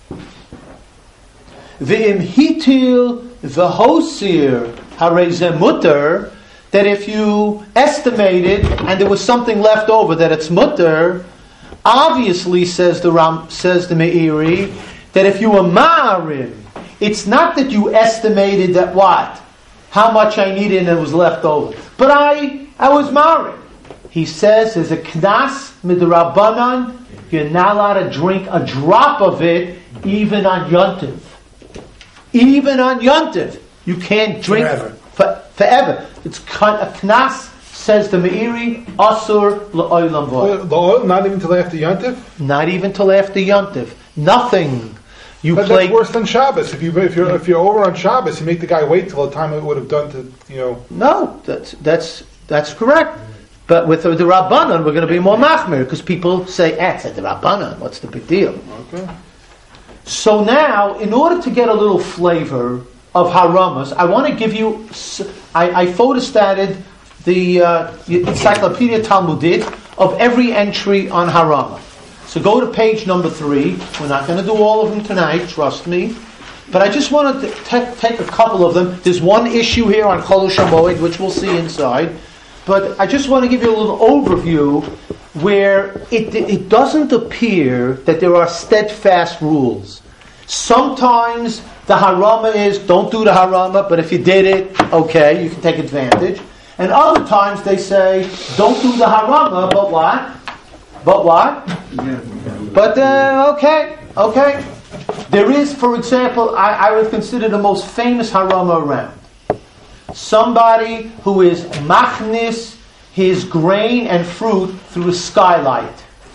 V'im hitil v'hosir harei mutter, that if you estimated and there was something left over, that it's mutter. Obviously, says the Ram, says the Meiri, that if you were ma'arim, it's not that you estimated that what, how much I needed and it was left over, but I, I was ma'arim. He says there's a knas midrabanan. You're not allowed to drink a drop of it, even on Yontiv. Even on Yontiv, you can't drink forever. For, forever. It's a knas. Says the Meiri, asur la'olam v'olam. Not even till after Yontif? Not even till after Yontif. Nothing. You But play. that's worse than Shabbos. If you if you're if you're over on Shabbos, you make the guy wait till the time it would have done to you know. No, that's that's that's correct. But with the, the Rabbanan, we're going to be more machmir because people say, "Eh, it's the Rabbanan. What's the big deal?" Okay. So now, in order to get a little flavor of haramas, I want to give you. I, I photostated the uh, Encyclopedia Talmudit of every entry on harama. So go to page number three. We're not going to do all of them tonight, trust me. But I just wanted to te- take a couple of them. There's one issue here on Chol Shamoed, which we'll see inside. But I just want to give you a little overview where it, it doesn't appear that there are steadfast rules. Sometimes the harama is, don't do the harama, but if you did it, okay, you can take advantage. And other times they say, don't do the harama, but what? But what? But, uh, okay, okay. There is, for example, I, I would consider the most famous harama around. Somebody who is machnis his grain and fruit through a skylight.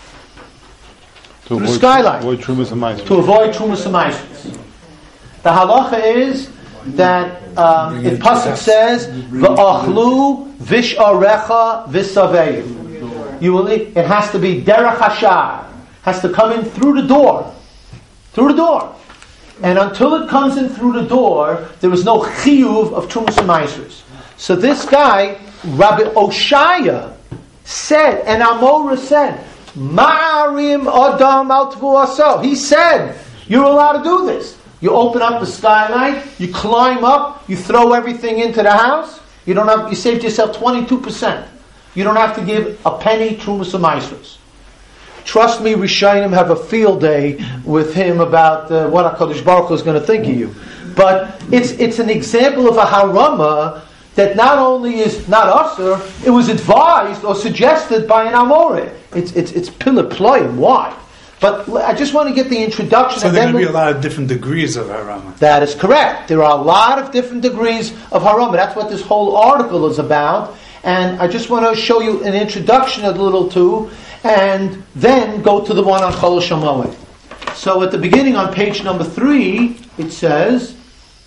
To through avoid, the skylight. Avoid trumas and mice. To avoid trumas and mice. The halacha is that um, if pasuk says v'achlu visharecha v'saveyu, you will eat. It has to be derech hashar. Has to come in through the door, through the door, and until it comes in through the door, there is no chiyuv of trumas and ma'asers. So this guy, Rabbi Oshaya, said, and Amora said, Ma'arim Adam al Tvuaso. He said, you're allowed to do this. You open up the skylight, you climb up, you throw everything into the house. You don't have. You saved yourself twenty-two percent. You don't have to give a penny trumas and ma'asers. Trust me, Rishonim have a field day with him about uh, what HaKadosh Baruch Hu is going to think of you. But it's it's an example of a harama that not only is not usher, it was advised or suggested by an Amore. It's it's it's pillar ployim. Why? But I just want to get the introduction. So and there are then going to be we'll, a lot of different degrees of harama. that is correct. There are a lot of different degrees of harama. That's what this whole article is about. And I just want to show you an introduction a little too, and then go to the one on Chol Shamoed. So at the beginning on page number three, it says,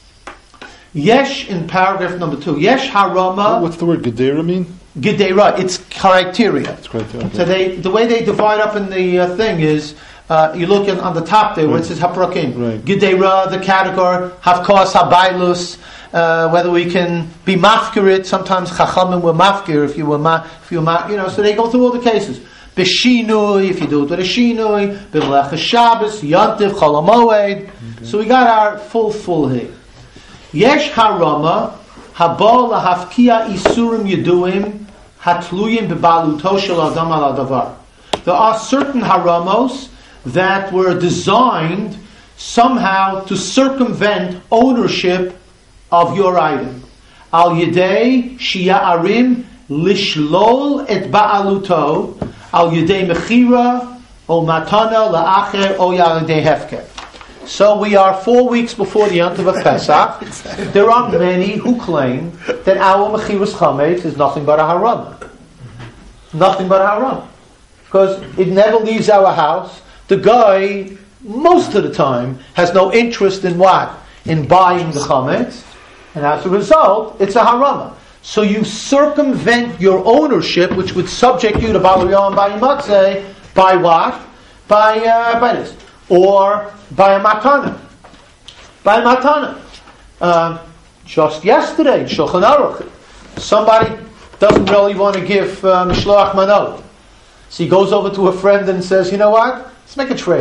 Yesh, in paragraph number two, Yesh harama. What's the word gedera mean? Gedera, it's criteria. It's criteria. Okay. So they, the way they divide up in the uh, thing is, uh, you look in, on the top there where it says haprakim. Right. Gedera, the category, havkos, habailus, uh, whether we can be mafkirit. Sometimes chachamim were mafkir if you were ma, if you were ma, you know. So they go through all the cases. Beshinui, if you do it with a shinui, b'melech Shabbos, yontif, chol hamoed. So we got our full full here. Yesh harama habal lahafkia isurim yeduim hatluyim bebaluto shel adam al adavar. There are certain haramos that were designed somehow to circumvent ownership of your item. Al yedei shi'arim lishlol et ba'aluto al yedei mechira o matana la'acher o yalidei hefker. So we are four weeks before the Yontiv of Pesach. Exactly. There are many who claim that our mechiras chametz is nothing but a haram. Nothing but a haram. Because it never leaves our house. The guy, most of the time, has no interest in what? In buying the chametz. And as a result, it's a harama. So you circumvent your ownership, which would subject you to Baal by Matzeh, by what? By, uh, by this. Or by a matana. By a matana. Uh, just yesterday, Shulchan Aruch, somebody doesn't really want to give uh, Mishloach Manot. So he goes over to a friend and says, you know what? Let's make a trade.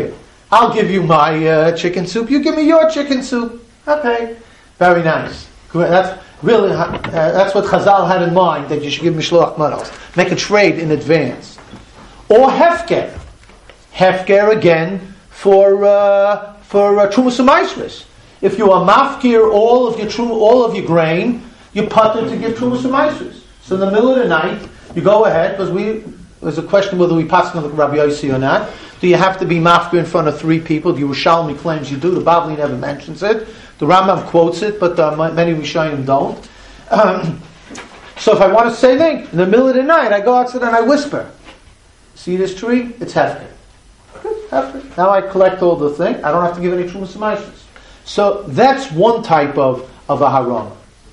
I'll give you my uh, chicken soup. You give me your chicken soup. Okay, very nice. That's really uh, that's what Chazal had in mind, that you should give mishloach manos. Make a trade in advance. Or hefker, hefker again for uh, for uh, trumas u'maisros. If you are mafkir all of your trum, all of your grain, you putter to give trumas u'maisros. So in the middle of the night, you go ahead, because we there's a question whether we pass on the Rabbi Yossi or not. Do you have to be mafkir in front of three people? The Yerushalmi claims you do. The Bavli never mentions it. The Rambam quotes it, but uh, many Rishonim don't. Um, so if I want to say thing in the middle of the night, I go outside and I whisper, "See this tree? It's hefker." Hefker. Now I collect all the thing. I don't have to give any trumas u'maisros. So that's one type of of a harama.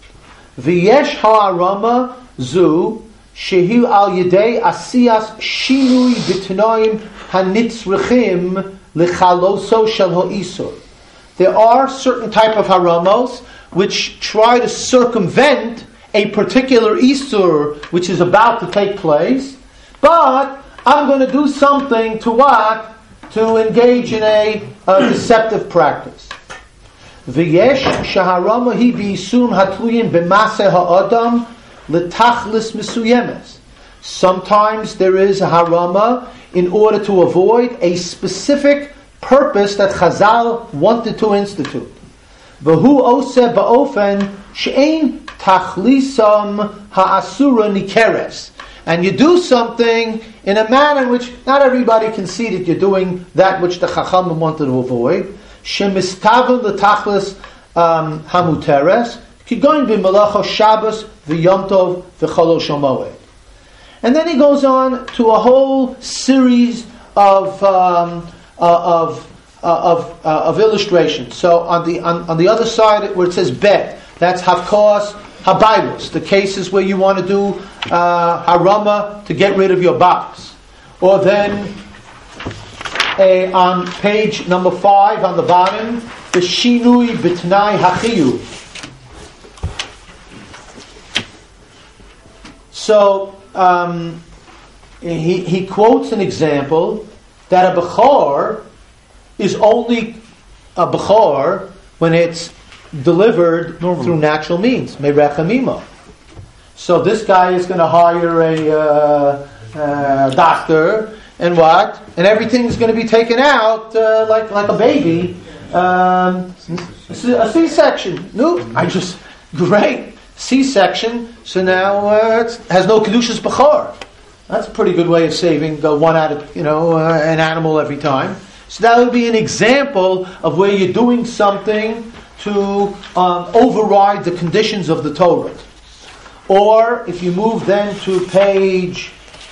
V'yesh ha'arama zu shehu al yedei asiyas shinui b'tnoim hanitzrichim l'chaloso shel ha'isur. There are certain type of haramos which try to circumvent a particular isur which is about to take place, but I'm going to do something to what? To engage in a, a deceptive practice. V'yesh shaharama hi b'isum hatluyim b'maseh ha'adam l'tachlis mesuyemes. Sometimes there is a harama in order to avoid a specific purpose that Chazal wanted to institute. V'hu oseh ba'ofen she'ein tachlisam ha'asura nikeres. And you do something in a manner in which not everybody can see that you're doing that which the Chachamim wanted to avoid. Shemistaven l'tachlis hamuteres kigoin b'malacha Shabbos v'yom tov v'cholol shamoed. And then he goes on to a whole series of um, uh, of uh, of uh, of illustrations. So on the on, on the other side where it says bet, that's havkos habaylos, the cases where you want to do uh, harama to get rid of your box. Or then a, on page number five on the bottom, the shinui b'tnai hachiyu. So um, he he quotes an example that a bechor is only a bechor when it's delivered Normally. through natural means, merechamimo. So this guy is going to hire a uh, uh, doctor, and what? And everything's going to be taken out uh, like like a baby. Um, a C-section. No, I just great C-section. So now uh, it has no kedushas bechor. That's a pretty good way of saving uh, one out of you know uh, an animal every time. So that would be an example of where you're doing something to um, override the conditions of the Torah. Or if you move then to page,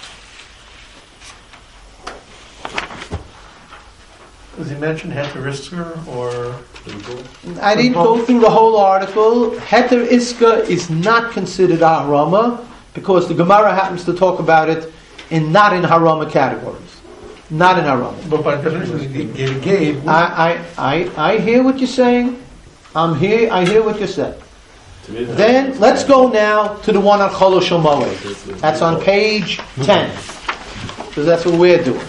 does he mention Heter Isker or? I didn't go through the whole article. Heter Iska is not considered a harama because the Gemara happens to talk about it in not in harama categories. Not in harama. But by definition, he gave. I, I, I, I hear what you're saying. I'm here. I hear what you said. Then let's go now to the one on Chol Moed. That's on page ten, because that's what we're doing.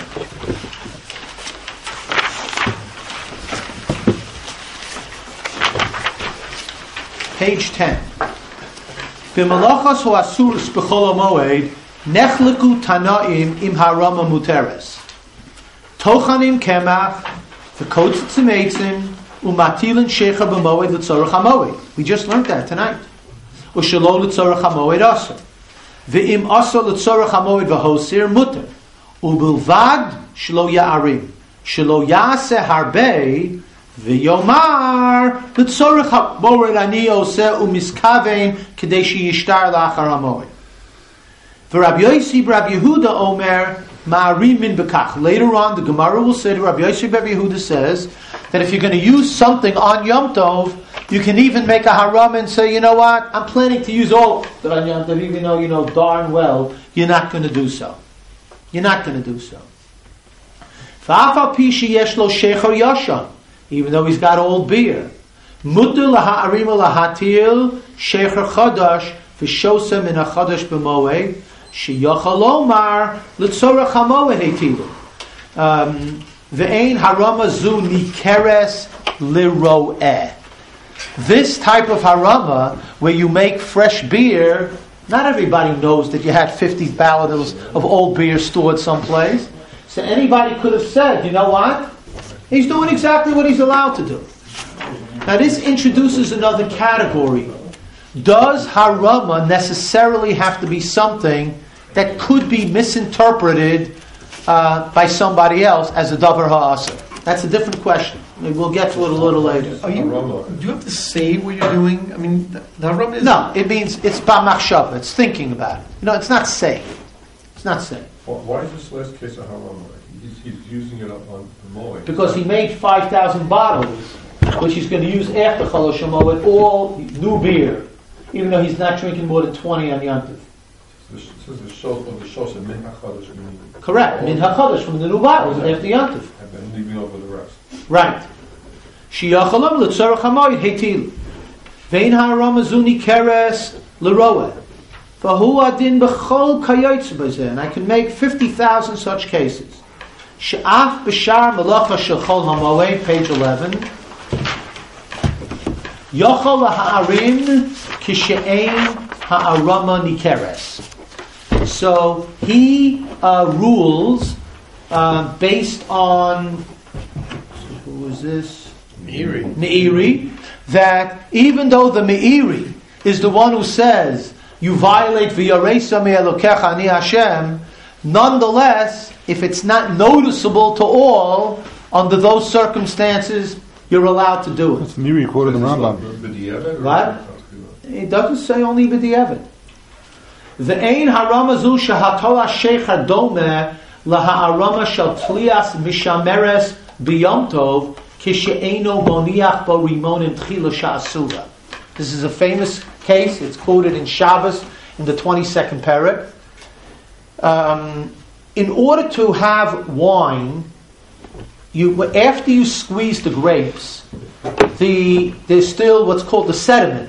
Page ten. B'malachas hu asurus b'chol moed nechleku tanaim im harama muteres. Tochanim kemach v'kotz tzimeitzim umatilin shecha b'moed l'tzorach hamoed. We just learned that tonight. Ushalo l'tzorach hamoed asur. V'im asur l'tzorach hamoed v'hosir muter. Ubulvad shlo ya'arim. Shlo ya'aseh harbei v'yomar l'tzorach hamoed ani oseh umiskavein k'dei sheyishtar la'achar hamoed. V'Rabbi Yossi Rabbi Yehuda omer ma'arimin b'kach. Later on, the Gemara will say, Rabbi Yossi Rabbi Yehuda says that if you're going to use something on Yom Tov, you can even make a haram and say, you know what, I'm planning to use all of it on Yom Tov, even though you know darn well you're not going to do so. You're not going to do so. Even though he's got old beer. Mutter laha'arim lahatil shecher chadash v'shosem in a chadash b'moed sheyachal omar l'tzorach hamoed hetilu. Um, Ve'ein harama zu nikeres liro'eh. This type of harama, where you make fresh beer, not everybody knows that you had fifty barrels of old beer stored someplace. So anybody could have said, you know what? He's doing exactly what he's allowed to do. Now this introduces another category. Does harama necessarily have to be something that could be misinterpreted uh, by somebody else as a davar ha'asr? That's a different question. Maybe we'll get to it a little later. Are you, do you have to say what you're doing? I mean, the, the harama is... No, it means it's ba'machshava. It's thinking about it. You know, it's not saying. It's not saying. Why is this last case a harama? He's, he's using it up on the moed. Because he made five thousand bottles, which he's going to use after Chalosh HaMoed, all new beer, even though he's not drinking more than twenty on Yom Tov. This is the shos of the shos of min hachodesh. Correct, min hachodesh, from the new bottles after Yom Tov. And then leaving over the rest. Right. Shiyachalam l'tzorach hamoed heitil. Vein harama zuni keres l'roeh. V'hu adin b'chol kayotz b'zeh. And I can make fifty thousand such cases. She'af b'shar malacha shechol hamoed, page eleven. Yochol ha'arin kishe'ein ha'arama nikeres. So he uh, rules uh, based on, who was this? Meiri. Meiri, that even though the Meiri is the one who says you violate v'yareisa me'elokecha ani Hashem, nonetheless, if it's not noticeable to all under those circumstances, you're allowed to do it. That's Meiri quoted in Rambam. What? It doesn't say only b'di'evet. The ein harama zu shehatola sheikh adome laha'arama shel tlias mishameres b'yom tov kishe'eno moniach bo rimonim tchila sha'asura. This is a famous case. It's quoted in Shabbos in the twenty-second parak. Um, in order to have wine, you after you squeeze the grapes, the there's still what's called the sediment.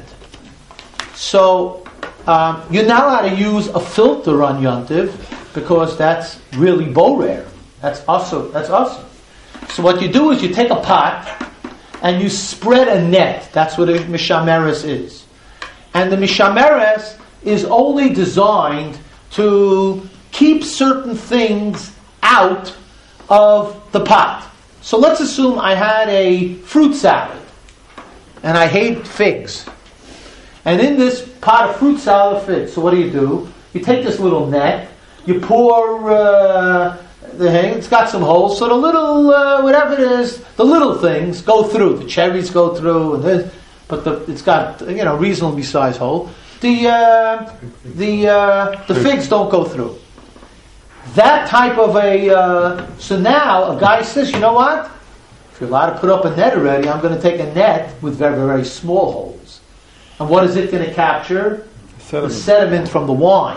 So um, you're not allowed to use a filter on Yom Tov because that's really borer. That's also that's awesome. So what you do is you take a pot and you spread a net. That's what a mishameres is. And the mishameres is only designed to keep certain things out of the pot. So let's assume I had a fruit salad and I hate figs. And in this pot of fruit salad figs, so what do you do? You take this little net, you pour uh, the thing, it's got some holes, so the little, uh, whatever it is, the little things go through. The cherries go through, and this, but the, it's got, you know, reasonably sized hole. The uh, the uh, the figs don't go through. That type of a, uh, so now a guy says, you know what? If you're allowed to put up a net already, I'm going to take a net with very, very small holes. And what is it going to capture? Sediment. The sediment from the wine.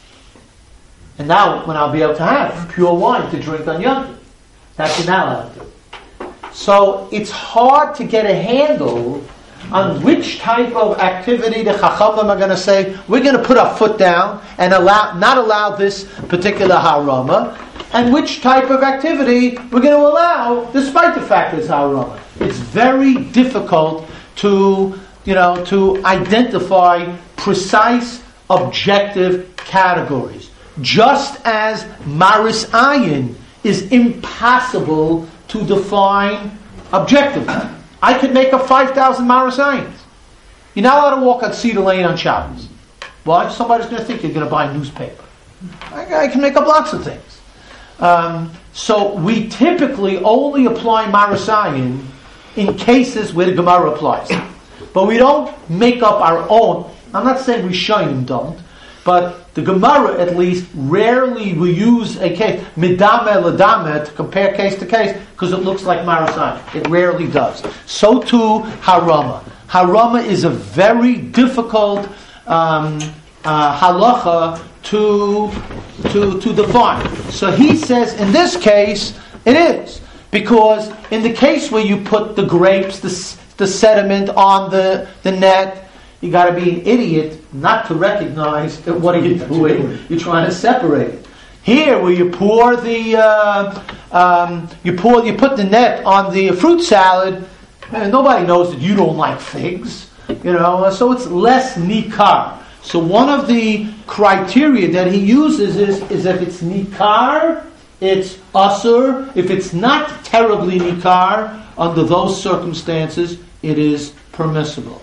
And now when I'll be able to have pure wine to drink on Yom Tov. That's you're not allowed to. So it's hard to get a handle on which type of activity the Chachamim are going to say, we're going to put our foot down and allow, not allow this particular harama, and which type of activity we're going to allow despite the fact that it's harama. It's very difficult to, you know, to identify precise, objective categories. Just as Maris Ayin is impossible to define objectively. I could make up five thousand Maris Ayins. You're not allowed to walk on Cedar Lane on Shabbos. Why? Somebody's going to think you're going to buy a newspaper. I, I can make up lots of things. Um, so we typically only apply Maris Ayin in cases where the Gemara applies. But we don't make up our own. I'm not saying Rishonim don't, but the Gemara at least rarely will use a case, midame ledame, to compare case to case, because it looks like Maris Ayin. It rarely does. So too, Harama. Harama is a very difficult um, uh, halacha to, to, to define. So he says, in this case, it is. Because in the case where you put the grapes, the, the sediment on the, the net, you got to be an idiot not to recognize that what are you doing? You're trying to separate it. Here, where you pour the uh, um, you pour you put the net on the fruit salad, man, nobody knows that you don't like figs, you know. So it's less nikar. So one of the criteria that he uses is is if it's nikar, it's asur. If it's not terribly nikar, under those circumstances, it is permissible.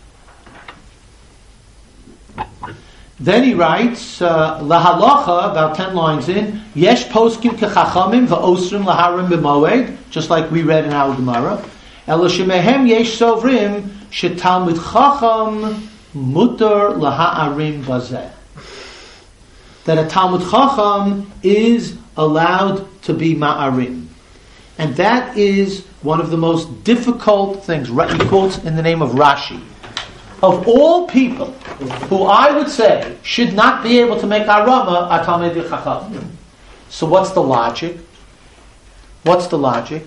Then he writes, uh, lahalacha, about ten lines in, yesh poskim kechachamim va'osrim laharim b'moed, just like we read in our Gemara. Ela shemehem yesh sovrim shetalmid chacham mutar laha'arim bazeh. That a Talmud Chacham is allowed to be ma'arim. And that is one of the most difficult things. He quotes in the name of Rashi. Of all people who I would say should not be able to make arama, are Talmidei Chacham. So what's the logic? What's the logic?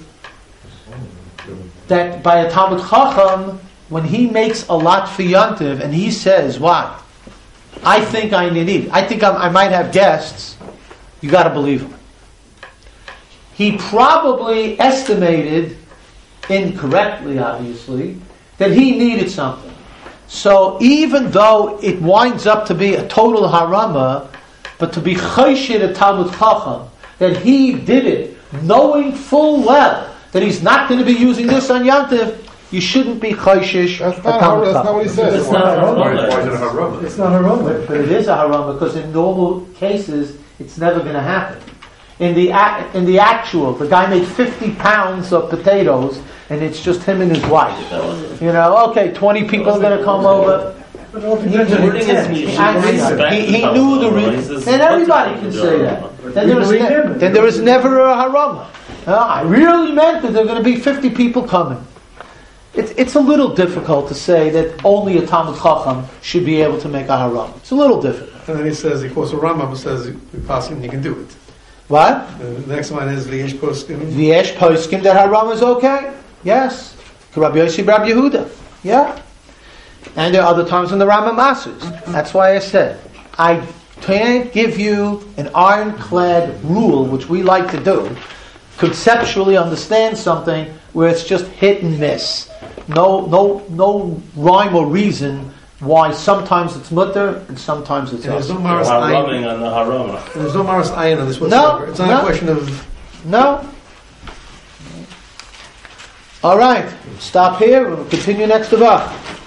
That by a Talmud Chacham, when he makes a lot for Yontiv, and he says, what? I think I need, I think I'm, I might have guests, you got to believe him. He probably estimated, incorrectly obviously, that he needed something. So even though it winds up to be a total harama, but to be chayshid a Talmud Chacham, that he did it knowing full well that he's not going to be using this on Yantiv, you shouldn't be chayshish a Talmud Chacham. That's not what he says. It's not harama. Why is it a harama? It's not a harama. But it is a harama because in normal cases it's never going to happen. In the a- in the actual, the guy made fifty pounds of potatoes, and it's just him and his wife. You know, okay, twenty people are going to come over. But all He, depends on he, intent. he, he, he knew the reason, and everybody can say that. Then there is, ne- then there is never a harama. Uh, I really meant that there are going to be fifty people coming. It's it's a little difficult to say that only a Talmud Chacham should be able to make a harama. It's a little difficult. And then he says, he quotes a Rambam who says, possibly you can do it. What? The next one is V'yesh poskim. V'yesh poskim that harama is okay. Yes. Rabbi Yossi, Rabbi Yehuda. Yeah. And there are other times in the Rambam Masus. That's why I said, I can't give you an ironclad rule, which we like to do, conceptually understand something where it's just hit and miss. No, no, no rhyme or reason why sometimes it's mutter and sometimes it's And there's no us. maras Haraming ayin. on the harama. There's no maras ayin on this whatsoever. No, it's not no. a question of. No. All right. Stop here. We'll continue next to